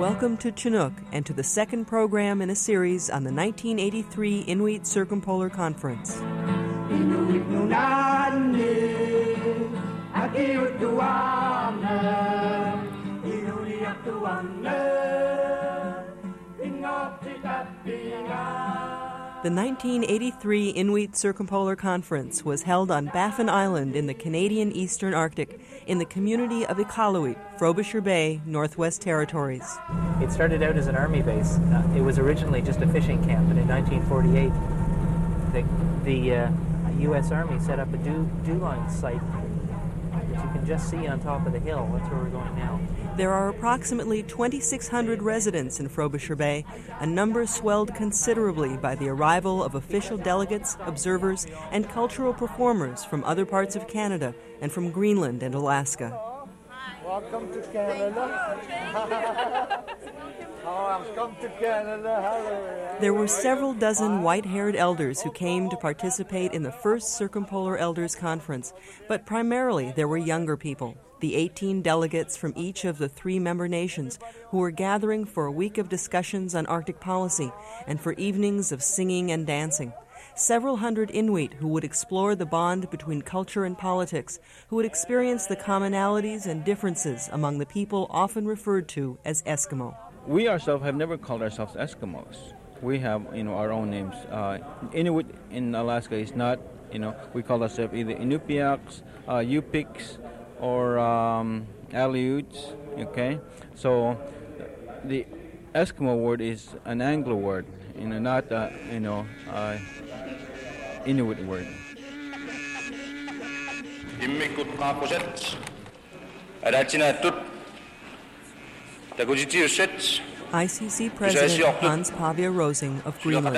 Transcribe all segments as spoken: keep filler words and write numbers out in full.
Welcome to Chinook and to the second program in a series on the nineteen eighty-three Inuit Circumpolar Conference. The nineteen eighty-three Inuit Circumpolar Conference was held on Baffin Island in the Canadian Eastern Arctic in the community of Iqaluit, Frobisher Bay, Northwest Territories. It started out as an army base. Uh, it was originally just a fishing camp, and in nineteen forty-eight the, the uh, U S Army set up a dew, dew line site that you can just see on top of the hill. That's where we're going now. There are approximately twenty-six hundred residents in Frobisher Bay, a number swelled considerably by the arrival of official delegates, observers, and cultural performers from other parts of Canada and from Greenland and Alaska. Welcome to Canada. Welcome to Canada. There were several dozen white-haired elders who came to participate in the first Circumpolar Elders Conference, but primarily there were younger people. The eighteen delegates from each of the three member nations who were gathering for a week of discussions on Arctic policy and for evenings of singing and dancing. Several hundred Inuit who would explore the bond between culture and politics, who would experience the commonalities and differences among the people often referred to as Eskimo. We ourselves have never called ourselves Eskimos. We have, you know, our own names. Uh, Inuit in Alaska is not, you know, we call ourselves either Inupiaks, uh, Yupiks, or um, Aleuts, okay? So the Eskimo word is an Anglo word, you know, not, uh, you know, uh, Inuit word. I C C President Hans Pavia Rosing of Greenland.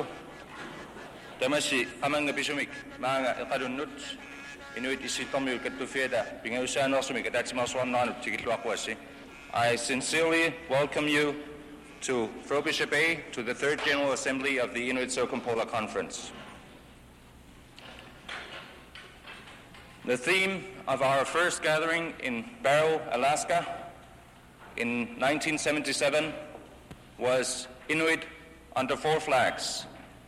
I sincerely welcome you to Frobisher Bay, to the third General Assembly of the Inuit Circumpolar Conference. The theme of our first gathering in Barrow, Alaska, in nineteen seventy-seven was Inuit under four flags.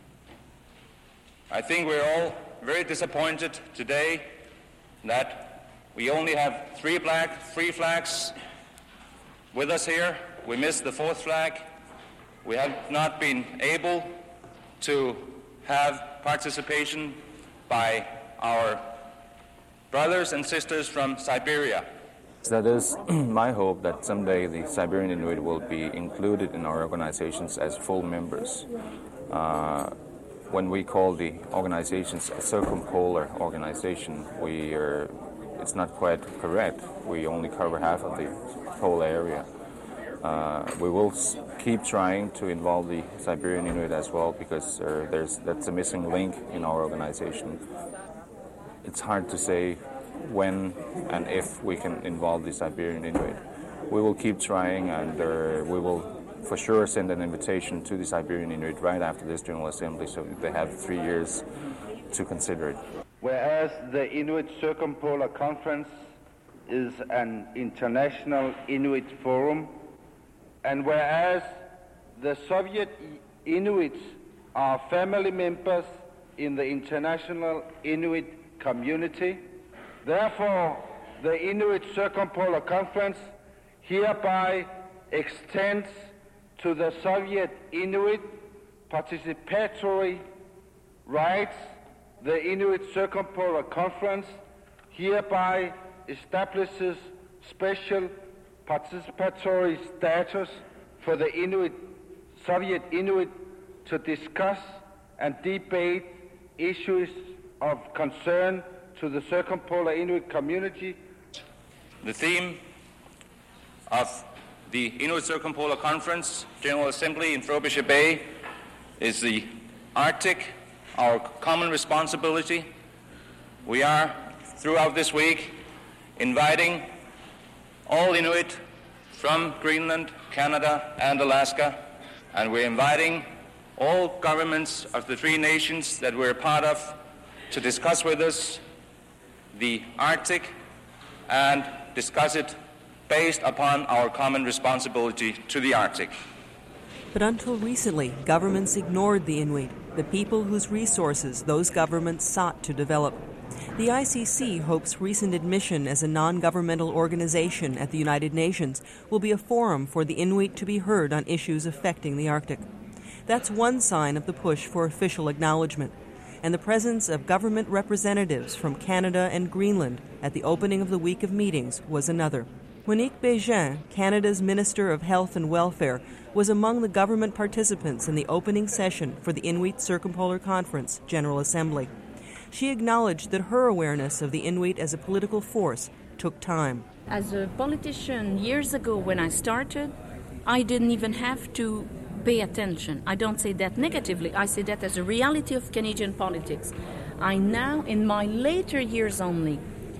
I think we're all very disappointed today that we only have three black, three flags with us here. We missed the fourth flag. We have not been able to have participation by our brothers and sisters from Siberia. That is my hope that someday the Siberian Inuit will be included in our organizations as full members. Uh, when we call the organizations a circumpolar organization, we are, it's not quite correct. We only cover half of the whole area. Uh, we will s- keep trying to involve the Siberian Inuit as well, because uh, there's that's a missing link in our organization. It's hard to say when and if we can involve the Siberian Inuit. We will keep trying, and uh, we will for sure send an invitation to the Siberian Inuit right after this General Assembly, so they have three years to consider it. Whereas the Inuit Circumpolar Conference is an international Inuit forum, and whereas the Soviet Inuits are family members in the international Inuit community, therefore the Inuit Circumpolar Conference hereby extends to the Soviet Inuit participatory rights. The Inuit Circumpolar Conference hereby establishes special participatory status for the Inuit, Soviet Inuit to discuss and debate issues of concern to the Circumpolar Inuit community. The theme of the Inuit Circumpolar Conference General Assembly in Frobisher Bay is the Arctic, our common responsibility. We are, throughout this week, inviting all Inuit from Greenland, Canada, and Alaska, and we're inviting all governments of the three nations that we're part of to discuss with us the Arctic and discuss it based upon our common responsibility to the Arctic. But until recently, governments ignored the Inuit, the people whose resources those governments sought to develop. The I C C hopes recent admission as a non-governmental organization at the United Nations will be a forum for the Inuit to be heard on issues affecting the Arctic. That's one sign of the push for official acknowledgement, and the presence of government representatives from Canada and Greenland at the opening of the week of meetings was another. Monique Bégin, Canada's Minister of Health and Welfare, was among the government participants in the opening session for the Inuit Circumpolar Conference General Assembly. She acknowledged that her awareness of the Inuit as a political force took time. As a politician years ago when I started, I didn't even have to pay attention. I don't say that negatively. I say that as a reality of Canadian politics. I now, in my later years only,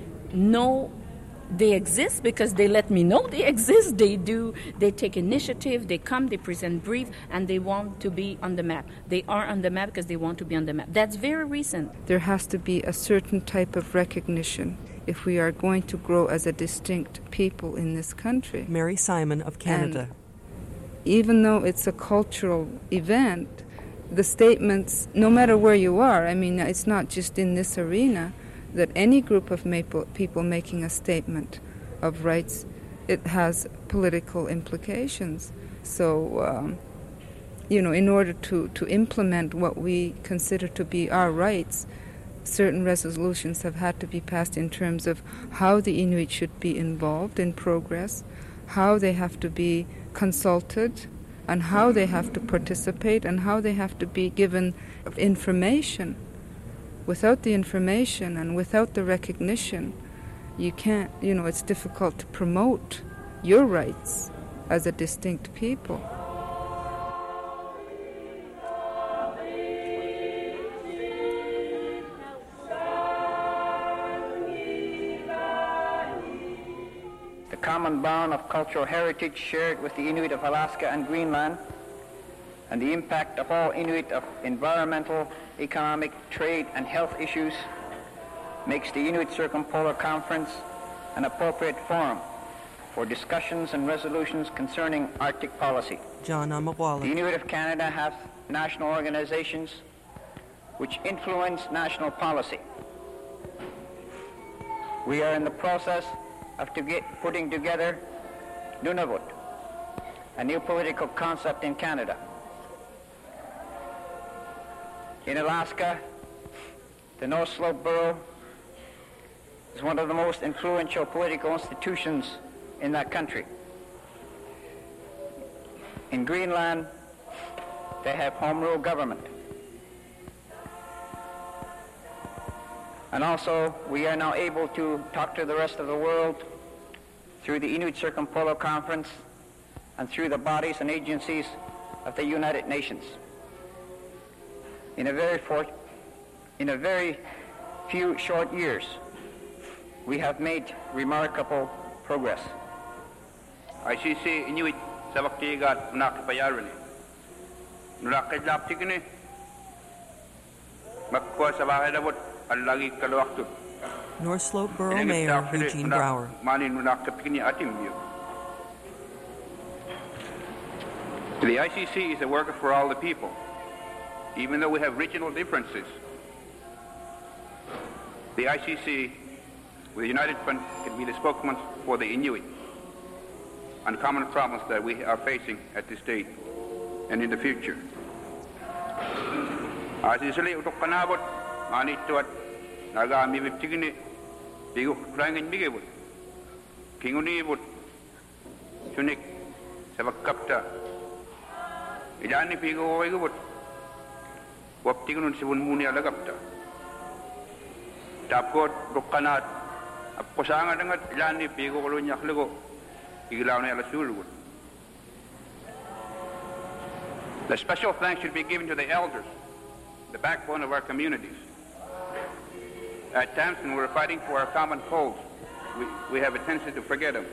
know they exist because they let me know they exist. They do, they take initiative, they come, they present brief, and they want to be on the map. They are on the map because they want to be on the map. That's very recent. There has to be a certain type of recognition if we are going to grow as a distinct people in this country. Mary Simon of Canada. And even though it's a cultural event, the statements, no matter where you are, I mean, it's not just in this arena, that any group of people making a statement of rights, it has political implications. So, um, you know, in order to, to implement what we consider to be our rights, certain resolutions have had to be passed in terms of how the Inuit should be involved in progress, how they have to be consulted, and how they have to participate, and how they have to be given information. Without the information and without the recognition, you can't, you know, it's difficult to promote your rights as a distinct people. The common bond of cultural heritage shared with the Inuit of Alaska and Greenland, and the impact of all Inuit of environmental, economic, trade, and health issues makes the Inuit Circumpolar Conference an appropriate forum for discussions and resolutions concerning Arctic policy. John Amawala. The Inuit of Canada have national organizations which influence national policy. We are in the process of to get putting together Nunavut, a new political concept in Canada. In Alaska, the North Slope Borough is one of the most influential political institutions in that country. In Greenland, they have home rule government. And also, we are now able to talk to the rest of the world through the Inuit Circumpolar Conference and through the bodies and agencies of the United Nations. In a very for, in a very few short years, we have made remarkable progress. I C C Inuit Savaktigat Nakpayarani. Nurakidlap Tigni Makwa Savahedabot Alagi Kalawaktu. North Slope Borough Mayor Eugene Brower. Mani Nunakapini Atimbu. The I C C is a worker for all the people. Even though we have regional differences, the I C C, with the United Front, can be the spokesman for the Inuit on common problems that we are facing at this date and in the future. Asisali utukanabot manituat nagami biptigini bigu prangin bigibut kingunibut sunik sabakapta ilani bigu oigubut waptigunun sibun muni alagapta tapkot dukanat apkusanga dangat ilani bigu kolunya khlugo iglaune ala sulgut. The special thanks should be given to the elders, the backbone of our communities. At times when we're fighting for our common cause, we, we have a tendency to forget them.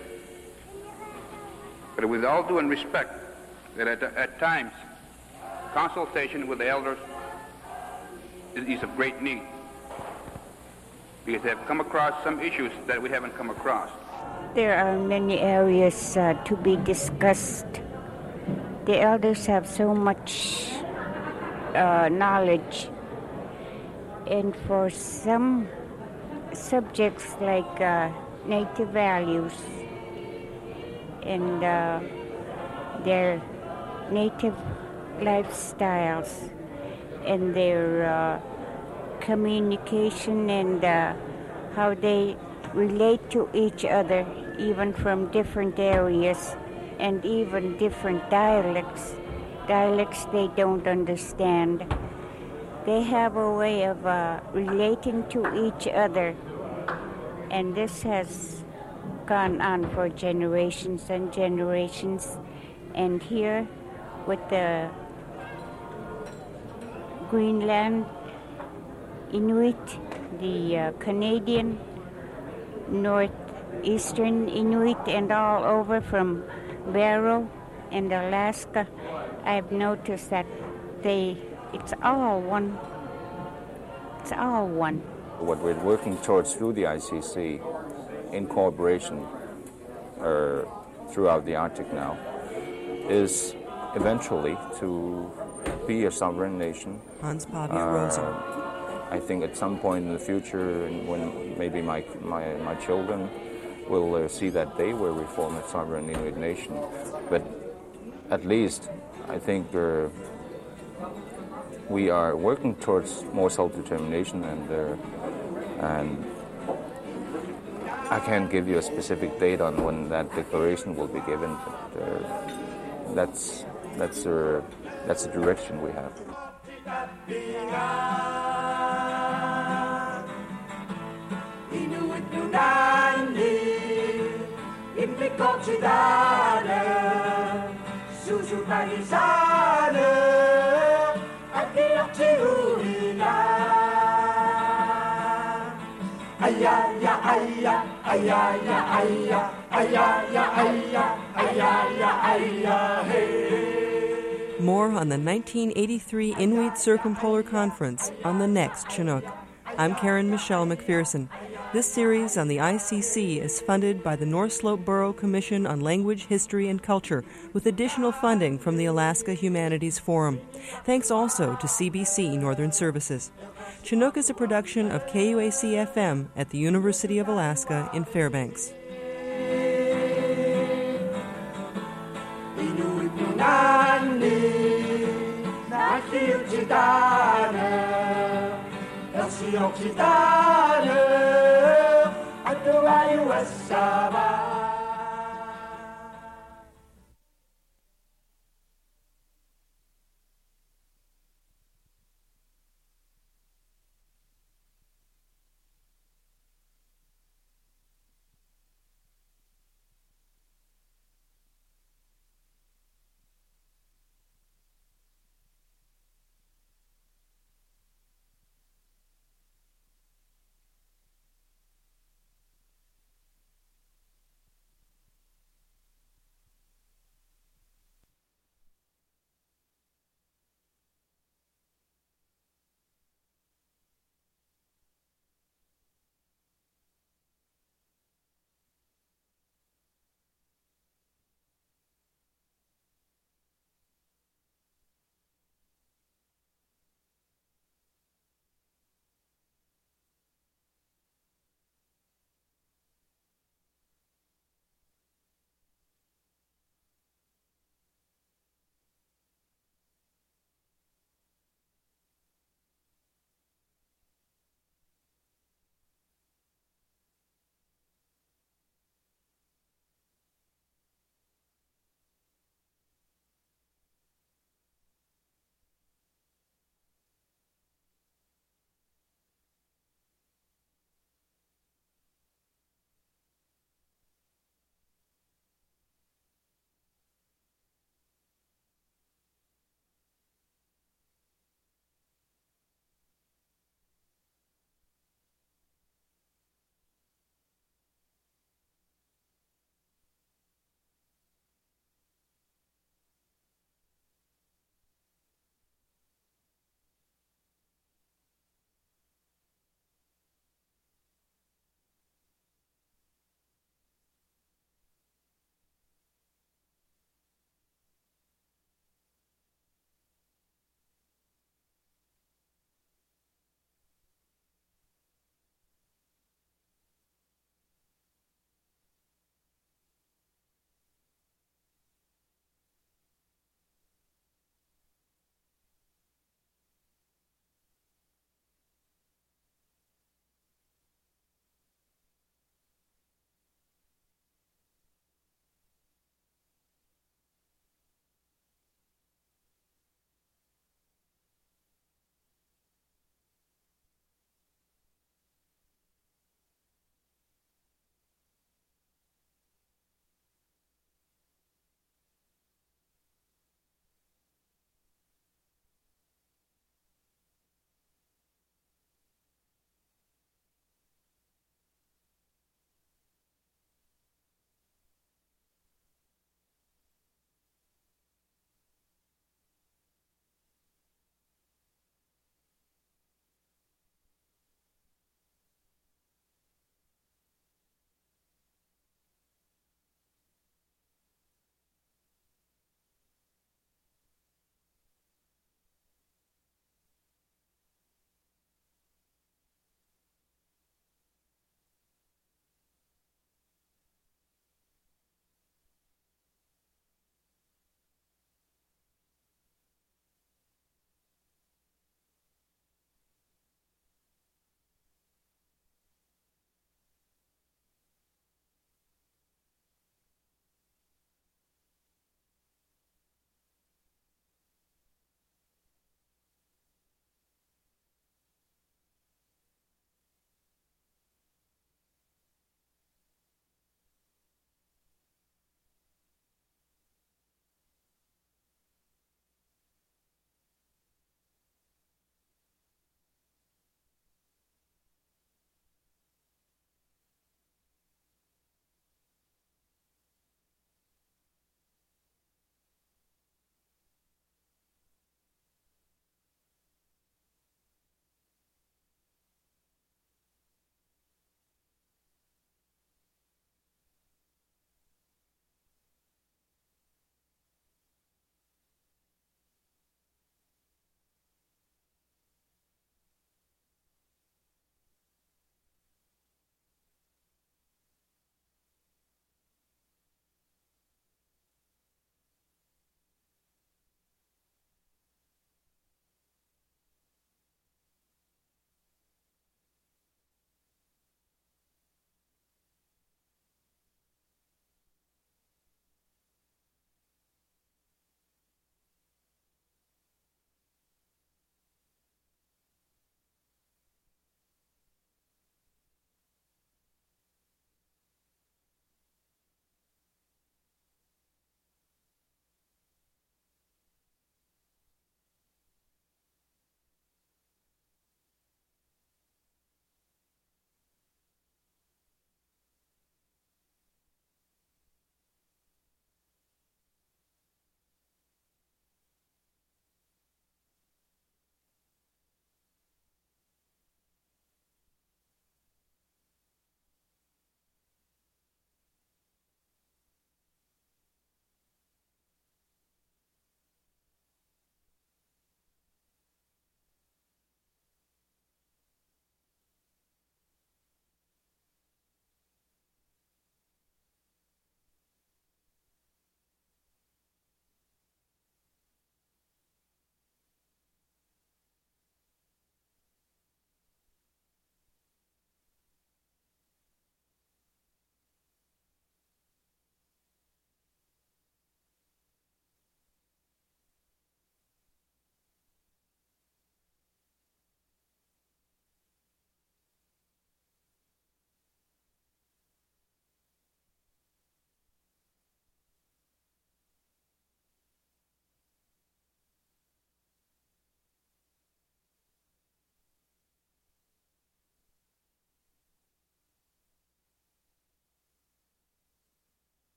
But with all due and respect, that at, at times, consultation with the elders is, is of great need, because they have come across some issues that we haven't come across. there are many areas uh, to be discussed. The elders have so much uh, knowledge, and for some subjects like uh, native values and uh, their native lifestyles and their uh, communication and uh, how they relate to each other, even from different areas and even different dialects, dialects they don't understand. They have a way of uh, relating to each other, and this has gone on for generations and generations. And here with the Greenland Inuit, the uh, Canadian, Northeastern Inuit, and all over from Barrow and Alaska, I've noticed that they, it's all one. It's all one. What we're working towards through the I C C, in cooperation uh, throughout the Arctic now, is eventually to be a sovereign nation. Hans Pavia uh, Rosa. I think at some point in the future, when maybe my my, my children will uh, see that they will reform a sovereign Inuit nation. But at least, I think uh, we are working towards more self-determination, and uh, and I can't give you a specific date on when that declaration will be given, but uh, that's that's uh, that's the direction we have. More on the nineteen eighty-three Inuit Circumpolar Conference on the next Chinook. I'm Karen Michelle McPherson. This series on the I C C is funded by the North Slope Borough Commission on Language, History, and Culture, with additional funding from the Alaska Humanities Forum. Thanks also to C B C Northern Services. Chinook is a production of K U A C F M at the University of Alaska in Fairbanks. Elsie Oxidane, Atuayu Saba.